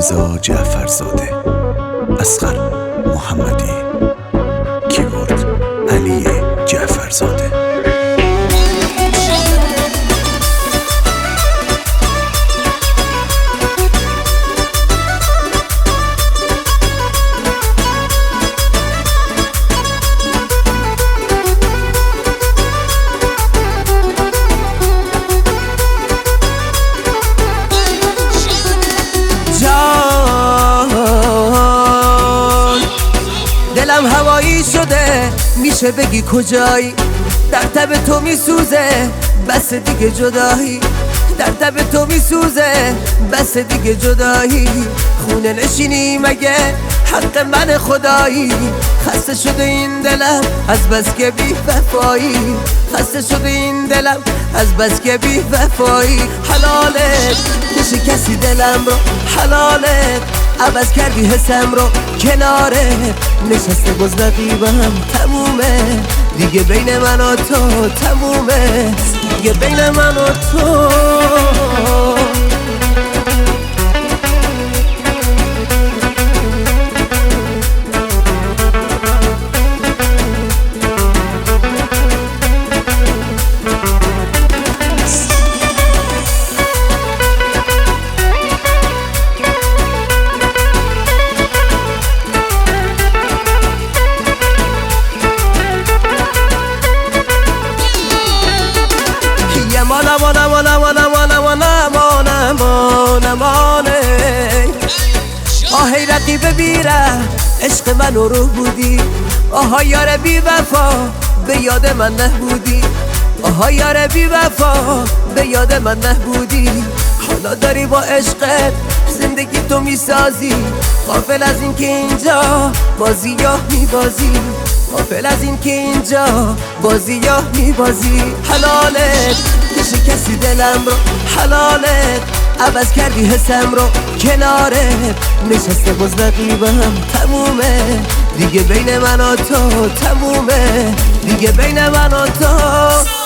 رضا جعفرزاده، اصغر محمدی، کیبورد علی جعفرزاده. دلم هوایی شده، میشه بگی کجایی؟ در تب تو میسوزه، بس دیگه جدایی. در تب تو میسوزه، بس دیگه جدایی. خونه نشینی مگه حق من خدایی؟ خسته شده این دلم از بس که بی وفایی. خسته شده این دلم از بس که بی وفایی. حلالت میشه کسی دلم رو، حلالت عوض کردی حسم رو. کناره نشسته باز رقیبم، تمومه دیگه بین من و تو، تمومه دیگه بین من و تو. آهی رقیب بیره عشق من رو بودی. آها یار بی وفا به یاد من نبودی. آها یار بی وفا به یاد من نبودی. حالا داری با عشقت زندگی تو میسازی. غافل از این که اینجا بازی یا میبازی. غافل از این که اینجا بازی یا میبازی. حلالت میشه کسی دلم رو، حلالت عوض کردی حسم رو. کناره نشسته باز رقیبم، تمومه دیگه بین من و تو، تمومه دیگه بین من و تو.